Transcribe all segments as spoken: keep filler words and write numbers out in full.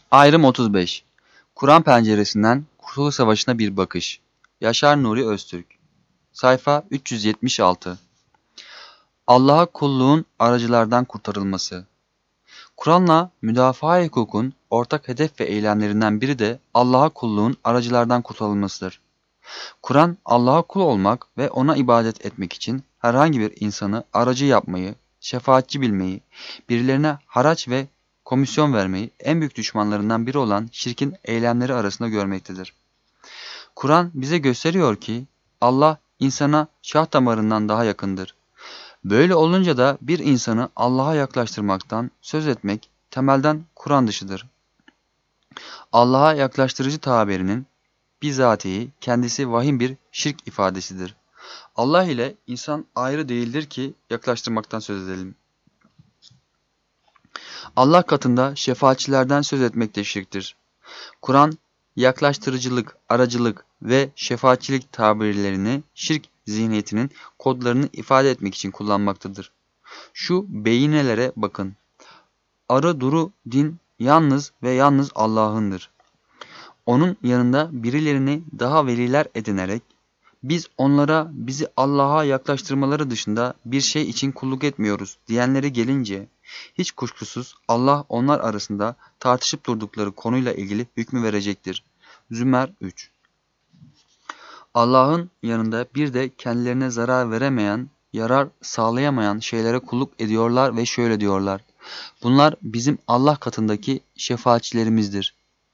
Ayrım otuz beş. Kur'an penceresinden Kurtuluş Savaşı'na bir bakış. Yaşar Nuri Öztürk. Sayfa üç yüz yetmiş altı. Allah'a kulluğun aracılardan kurtarılması. Kur'an'la müdafaa hukukun ortak hedef ve eylemlerinden biri de Allah'a kulluğun aracılardan kurtarılmasıdır. Kur'an, Allah'a kul olmak ve ona ibadet etmek için herhangi bir insanı aracı yapmayı, şefaatçi bilmeyi, birilerine haraç ve komisyon vermeyi en büyük düşmanlarından biri olan şirkin eylemleri arasında görmektedir. Kur'an bize gösteriyor ki Allah insana şah damarından daha yakındır. Böyle olunca da bir insanı Allah'a yaklaştırmaktan söz etmek temelden Kur'an dışıdır. Allah'a yaklaştırıcı tabirinin bizatihi kendisi vahim bir şirk ifadesidir. Allah ile insan ayrı değildir ki yaklaştırmaktan söz edelim. Allah katında şefaatçilerden söz etmek de şirktir. Kur'an, yaklaştırıcılık, aracılık ve şefaatçilik tabirlerini şirk zihniyetinin kodlarını ifade etmek için kullanmaktadır. Şu beyinelere bakın. Arı duru din yalnız ve yalnız Allah'ındır. Onun yanında birilerini daha veliler edinerek, biz onlara bizi Allah'a yaklaştırmaları dışında bir şey için kulluk etmiyoruz diyenlere gelince, hiç kuşkusuz Allah onlar arasında tartışıp durdukları konuyla ilgili hükmü verecektir. Zümer üç. Allah'ın yanında bir de kendilerine zarar veremeyen, yarar sağlayamayan şeylere kulluk ediyorlar ve şöyle diyorlar. Bunlar bizim Allah katındaki şefaatçilerimizdir.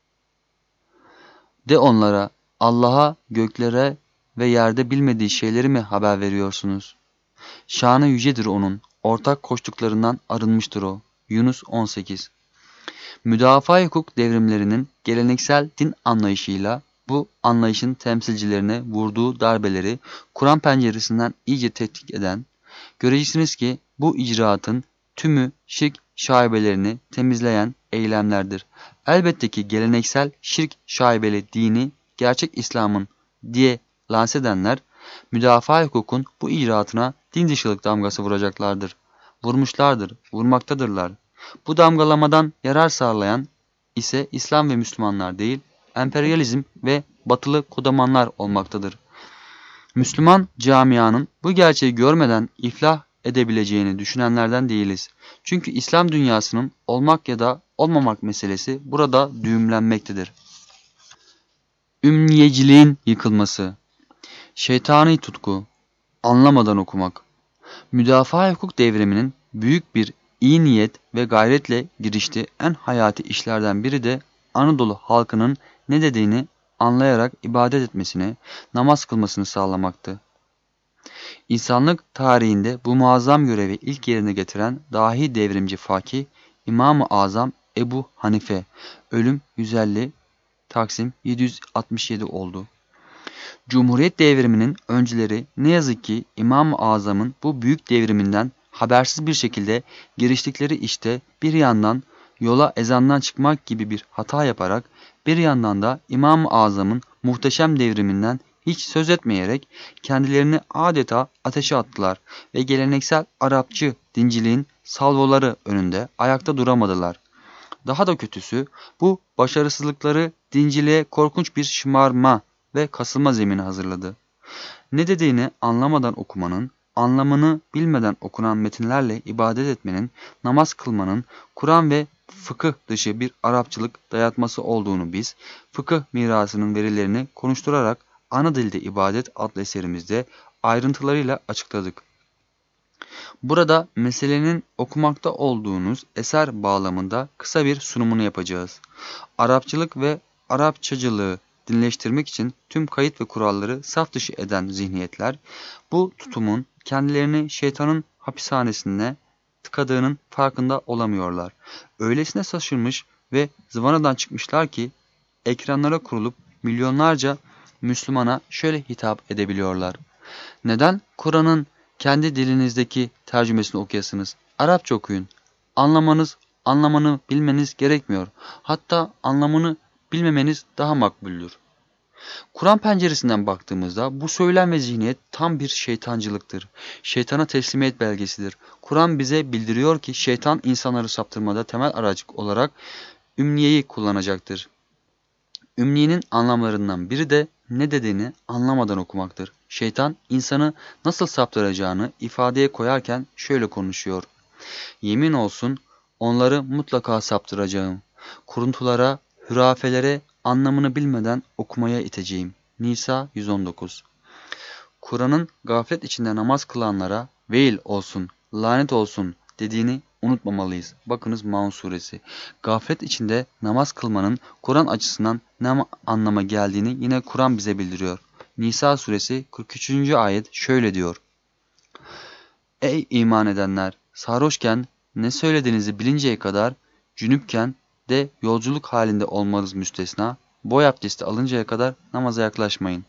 De onlara, Allah'a, göklere ve yerde bilmediği şeyleri mi haber veriyorsunuz? Şanı yücedir onun, ortak koştuklarından arınmıştır o. Yunus on sekiz. Müdafaa hukuk devrimlerinin geleneksel din anlayışıyla bu anlayışın temsilcilerine vurduğu darbeleri Kur'an penceresinden iyice tetkik eden, göreceksiniz ki bu icraatın tümü şirk şaibelerini temizleyen eylemlerdir. Elbette ki geleneksel şirk şaibeli dini gerçek İslam'ın diye lanse edenler, müdafaa hukukun bu icraatına din dışılık damgası vuracaklardır. Vurmuşlardır, vurmaktadırlar. Bu damgalamadan yarar sağlayan ise İslam ve Müslümanlar değil, emperyalizm ve batılı kodamanlar olmaktadır. Müslüman camianın bu gerçeği görmeden iflah edebileceğini düşünenlerden değiliz. Çünkü İslam dünyasının olmak ya da olmamak meselesi burada düğümlenmektedir. Ümmiyeciliğin yıkılması, şeytani tutku, anlamadan okumak. Müdafaa hukuk devriminin büyük bir iyi niyet ve gayretle giriştiği en hayati işlerden biri de Anadolu halkının ne dediğini anlayarak ibadet etmesini, namaz kılmasını sağlamaktı. İnsanlık tarihinde bu muazzam görevi ilk yerine getiren dahi devrimci fakih İmam-ı Azam Ebu Hanife, ölüm yüz elli Taksim yedi yüz altmış yedi oldu. Cumhuriyet devriminin öncüleri ne yazık ki İmam-ı Azam'ın bu büyük devriminden habersiz bir şekilde giriştikleri işte bir yandan yola ezandan çıkmak gibi bir hata yaparak bir yandan da İmam-ı Azam'ın muhteşem devriminden hiç söz etmeyerek kendilerini adeta ateşe attılar ve geleneksel Arapçı dinciliğin salvoları önünde ayakta duramadılar. Daha da kötüsü bu başarısızlıkları dinciliğe korkunç bir şımarma ve kasılma zemini hazırladı. Ne dediğini anlamadan okumanın, anlamını bilmeden okunan metinlerle ibadet etmenin, namaz kılmanın, Kur'an ve fıkıh dışı bir Arapçılık dayatması olduğunu biz, fıkıh mirasının verilerini konuşturarak Ana Dilde İbadet adlı eserimizde ayrıntılarıyla açıkladık. Burada meselenin okumakta olduğunuz eser bağlamında kısa bir sunumunu yapacağız. Arapçılık ve Arapçacılığı dinleştirmek için tüm kayıt ve kuralları saf dışı eden zihniyetler, bu tutumun kendilerini şeytanın hapishanesine tıkadığının farkında olamıyorlar. Öylesine şaşırmış ve zıvanadan çıkmışlar ki ekranlara kurulup milyonlarca Müslümana şöyle hitap edebiliyorlar. Neden Kur'an'ın kendi dilinizdeki tercümesini okuyasınız? Arapça okuyun. Anlamanız, anlamını bilmeniz gerekmiyor. Hatta anlamını bilmemeniz daha makbuldür. Kur'an penceresinden baktığımızda bu söylem ve zihniyet tam bir şeytancılıktır. Şeytana teslimiyet belgesidir. Kur'an bize bildiriyor ki şeytan insanları saptırmada temel araç olarak ümniyeyi kullanacaktır. Ümniyenin anlamlarından biri de ne dediğini anlamadan okumaktır. Şeytan insanı nasıl saptıracağını ifadeye koyarken şöyle konuşuyor. Yemin olsun onları mutlaka saptıracağım. Kuruntulara, hürafelere anlamını bilmeden okumaya iteceğim. Nisa yüz on dokuz. Kur'an'ın gaflet içinde namaz kılanlara veil olsun, lanet olsun dediğini unutmamalıyız. Bakınız Maun suresi. Gaflet içinde namaz kılmanın Kur'an açısından ne anlama geldiğini yine Kur'an bize bildiriyor. Nisa suresi kırk üçüncü ayet şöyle diyor. Ey iman edenler! Sarhoşken ne söylediğinizi bilinceye kadar, cünüpken de yolculuk halinde olmanız müstesna, boy abdesti alıncaya kadar namaza yaklaşmayın.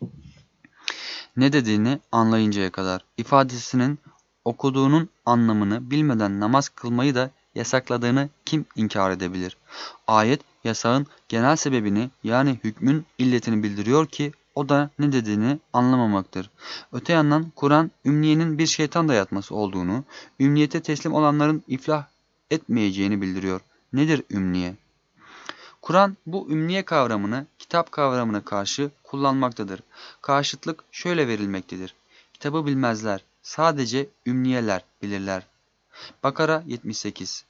Ne dediğini anlayıncaya kadar ifadesinin okuduğunun anlamını bilmeden namaz kılmayı da yasakladığını kim inkar edebilir? Ayet yasağın genel sebebini yani hükmün illetini bildiriyor ki o da ne dediğini anlamamaktır. Öte yandan Kur'an ümniyenin bir şeytan dayatması olduğunu, ümniyete teslim olanların iflah etmeyeceğini bildiriyor. Nedir ümniye? Kur'an bu ümniye kavramını kitap kavramına karşı kullanmaktadır. Karşıtlık şöyle verilmektedir. Kitabı bilmezler, sadece ümniyeler bilirler. Bakara yetmiş sekiz.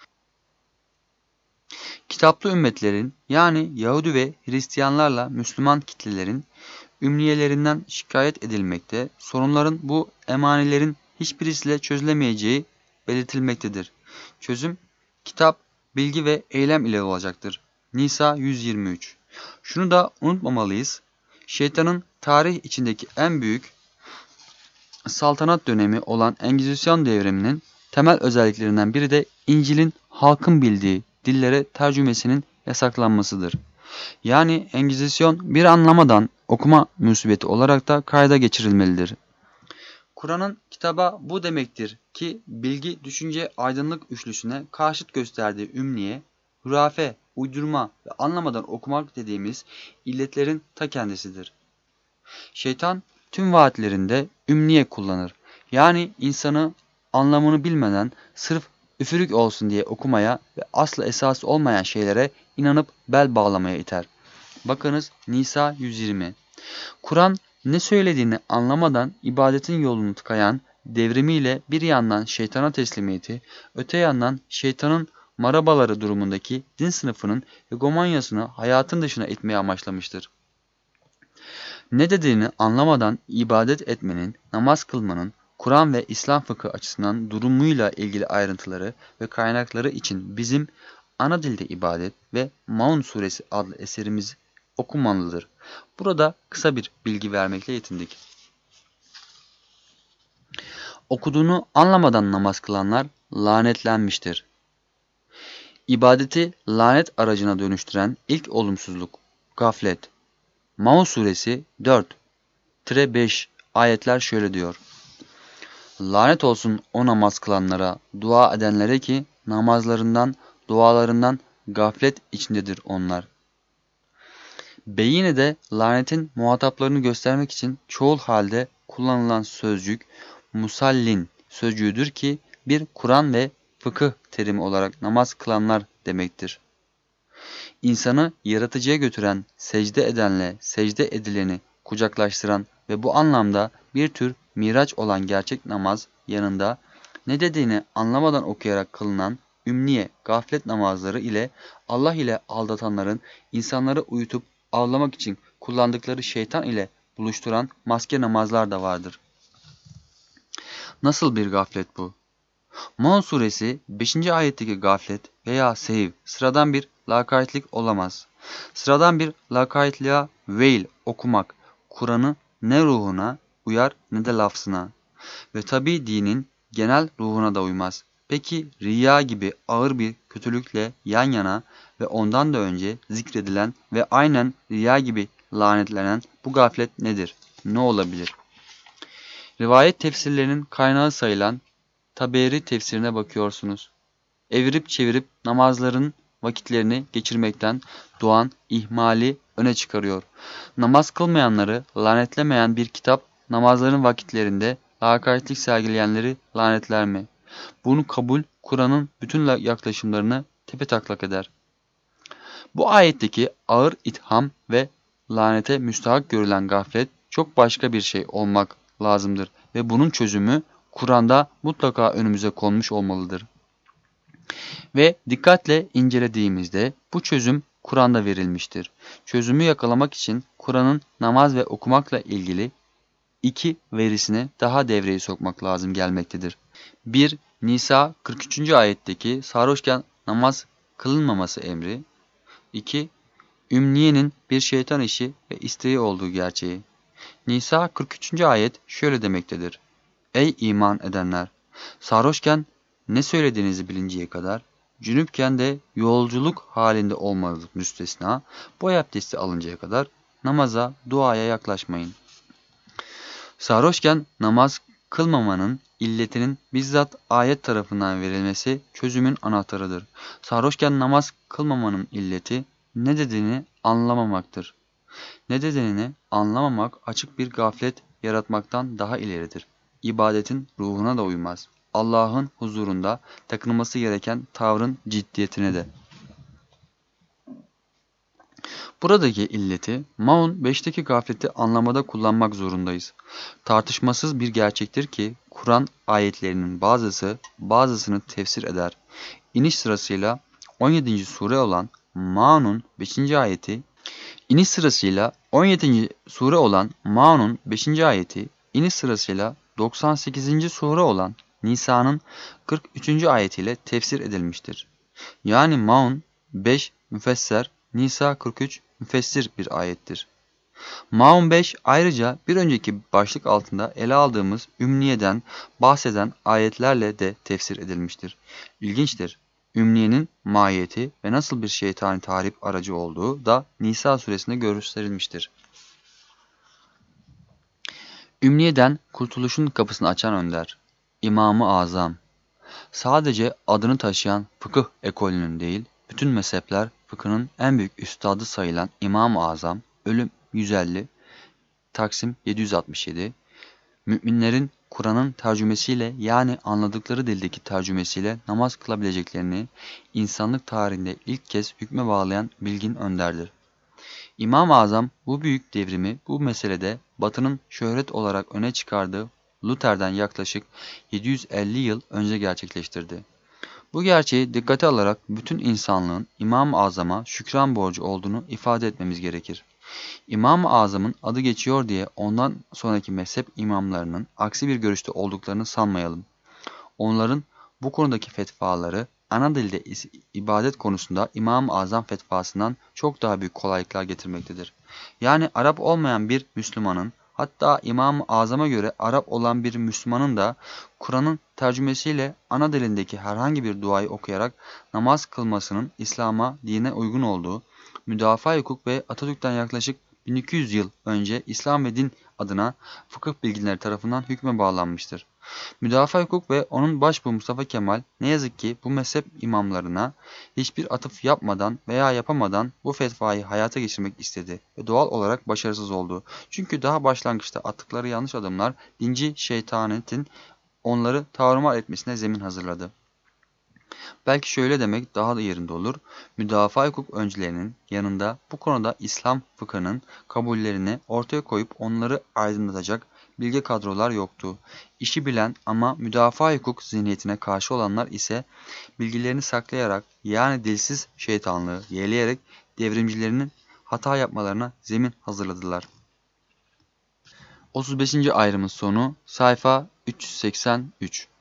Kitaplı ümmetlerin yani Yahudi ve Hristiyanlarla Müslüman kitlelerin ümniyelerinden şikayet edilmekte, sorunların bu emanilerin hiçbirisiyle çözülemeyeceği belirtilmektedir. Çözüm, kitap, bilgi ve eylem ile olacaktır. Nisa yüz yirmi üç. Şunu da unutmamalıyız. Şeytanın tarih içindeki en büyük saltanat dönemi olan Engizisyon devriminin temel özelliklerinden biri de İncil'in halkın bildiği dillere tercümesinin yasaklanmasıdır. Yani Engizisyon bir anlamadan okuma musibeti olarak da kayda geçirilmelidir. Kur'an'ın kitaba bu demektir ki bilgi, düşünce, aydınlık üçlüsüne karşıt gösterdiği ümniye, hurafe, uydurma ve anlamadan okumak dediğimiz illetlerin ta kendisidir. Şeytan tüm vaatlerinde ümniye kullanır. Yani insanı anlamını bilmeden sırf üfürük olsun diye okumaya ve aslı esası olmayan şeylere inanıp bel bağlamaya iter. Bakınız Nisa yüz yirmi. Kur'an ne söylediğini anlamadan ibadetin yolunu tıkayan devrimiyle bir yandan şeytana teslimiyeti, öte yandan şeytanın marabaları durumundaki din sınıfının hegemonyasını hayatın dışına etmeye amaçlamıştır. Ne dediğini anlamadan ibadet etmenin, namaz kılmanın, Kur'an ve İslam fıkhı açısından durumuyla ilgili ayrıntıları ve kaynakları için bizim ana dilde ibadet ve Maun suresi adlı eserimiz okunmalıdır. Burada kısa bir bilgi vermekle yetindik. Okuduğunu anlamadan namaz kılanlar lanetlenmiştir. İbadeti lanet aracına dönüştüren ilk olumsuzluk, gaflet. Maun suresi dört beş ayetler şöyle diyor. Lanet olsun o namaz kılanlara, dua edenlere ki namazlarından, dualarından gaflet içindedir onlar. Beyine de lanetin muhataplarını göstermek için çoğul halde kullanılan sözcük musallin sözcüğüdür ki bir Kur'an ve fıkıh terimi olarak namaz kılanlar demektir. İnsanı yaratıcıya götüren, secde edenle secde edileni kucaklaştıran ve bu anlamda bir tür miraç olan gerçek namaz yanında ne dediğini anlamadan okuyarak kılınan ümniye, gaflet namazları ile Allah ile aldatanların insanları uyutup avlamak için kullandıkları şeytan ile buluşturan maske namazlar da vardır. Nasıl bir gaflet bu? Maun suresi beşinci ayetteki gaflet veya sehiv sıradan bir lakaytlık olamaz. Sıradan bir lakaytlığa veil okumak Kur'an'ı ne ruhuna uyar ne de lafzına ve tabi dinin genel ruhuna da uymaz. Peki riya gibi ağır bir kötülükle yan yana ve ondan da önce zikredilen ve aynen riya gibi lanetlenen bu gaflet nedir? Ne olabilir? Rivayet tefsirlerinin kaynağı sayılan Taberi tefsirine bakıyorsunuz. Evirip çevirip namazların vakitlerini geçirmekten doğan ihmali öne çıkarıyor. Namaz kılmayanları lanetlemeyen bir kitap namazların vakitlerinde lakaytlık sergileyenleri lanetler mi? Bunu kabul Kur'an'ın bütün yaklaşımlarını tepetaklak eder. Bu ayetteki ağır itham ve lanete müstahak görülen gaflet çok başka bir şey olmak lazımdır ve bunun çözümü Kur'an'da mutlaka önümüze konmuş olmalıdır. Ve dikkatle incelediğimizde bu çözüm Kur'an'da verilmiştir. Çözümü yakalamak için Kur'an'ın namaz ve okumakla ilgili iki verisini daha devreye sokmak lazım gelmektedir. bir. Nisa kırk üçüncü ayetteki sarhoşken namaz kılınmaması emri. iki. Ümniyenin bir şeytan işi ve isteği olduğu gerçeği. Nisa kırk üçüncü ayet şöyle demektedir. Ey iman edenler! Sarhoşken ne söylediğinizi bilinceye kadar, cünüpken de yolculuk halinde olmanız müstesna, boy abdesti alıncaya kadar namaza, duaya yaklaşmayın. Sarhoşken namaz kılmamanın illetinin bizzat ayet tarafından verilmesi çözümün anahtarıdır. Sarhoşken namaz kılmamanın illeti ne dediğini anlamamaktır. Ne dediğini anlamamak açık bir gaflet yaratmaktan daha ileridir. İbadetin ruhuna da uymaz. Allah'ın huzurunda takınılması gereken tavrın ciddiyetine de. Buradaki illeti Maun beşteki gafleti anlamada kullanmak zorundayız. Tartışmasız bir gerçektir ki Kur'an ayetlerinin bazısı bazısını tefsir eder. İniş sırasıyla on yedinci sure olan Maun'un beşinci ayeti, iniş sırasıyla on yedinci sure olan Maun'un beşinci ayeti, iniş sırasıyla doksan sekizinci sure olan Nisa'nın kırk üçüncü ayetiyle tefsir edilmiştir. Yani Maun beş müfesser, Nisa kırk üç müfessir bir ayettir. Maun beş ayrıca bir önceki başlık altında ele aldığımız ümniyeden bahseden ayetlerle de tefsir edilmiştir. İlginçtir. Ümniyenin mahiyeti ve nasıl bir şeytani tahrip aracı olduğu da Nisa suresinde gösterilmiştir. Ümniyeden kurtuluşun kapısını açan önder, İmam-ı Azam. Sadece adını taşıyan fıkıh ekolünün değil, bütün mezhepler fıkhının en büyük üstadı sayılan İmam-ı Azam, ölüm yüz elli, Taksim yedi yüz altmış yedi, müminlerin Kur'an'ın tercümesiyle yani anladıkları dildeki tercümesiyle namaz kılabileceklerini insanlık tarihinde ilk kez hükme bağlayan bilgin önderdir. İmam-ı Azam bu büyük devrimi bu meselede Batı'nın şöhret olarak öne çıkardığı Luther'den yaklaşık yedi yüz elli yıl önce gerçekleştirdi. Bu gerçeği dikkate alarak bütün insanlığın İmam-ı Azam'a şükran borcu olduğunu ifade etmemiz gerekir. İmam-ı Azam'ın adı geçiyor diye ondan sonraki mezhep imamlarının aksi bir görüşte olduklarını sanmayalım. Onların bu konudaki fetvaları ana dilde ibadet konusunda İmam-ı Azam fetvasından çok daha büyük kolaylıklar getirmektedir. Yani Arap olmayan bir Müslümanın, hatta İmam-ı Azam'a göre Arap olan bir Müslümanın da Kur'an'ın tercümesiyle ana dilindeki herhangi bir duayı okuyarak namaz kılmasının İslam'a, dine uygun olduğu, müdafaa hukuk ve Atatürk'ten yaklaşık bin iki yüz yıl önce İslam ve din adına fıkıh bilginleri tarafından hükme bağlanmıştır. Müdafaa hukuk ve onun başbuğu Mustafa Kemal ne yazık ki bu mezhep imamlarına hiçbir atıf yapmadan veya yapamadan bu fetvayı hayata geçirmek istedi ve doğal olarak başarısız oldu. Çünkü daha başlangıçta attıkları yanlış adımlar dinci şeytanetin onları tarumar etmesine zemin hazırladı. Belki şöyle demek daha da yerinde olur. Müdafaa hukuk öncülerinin yanında bu konuda İslam fıkhının kabullerini ortaya koyup onları aydınlatacak bilge kadrolar yoktu. İşi bilen ama müdafaa hukuk zihniyetine karşı olanlar ise bilgilerini saklayarak yani dilsiz şeytanlığı yeğleyerek devrimcilerinin hata yapmalarına zemin hazırladılar. otuz beşinci ayrımın sonu sayfa üç yüz seksen üç.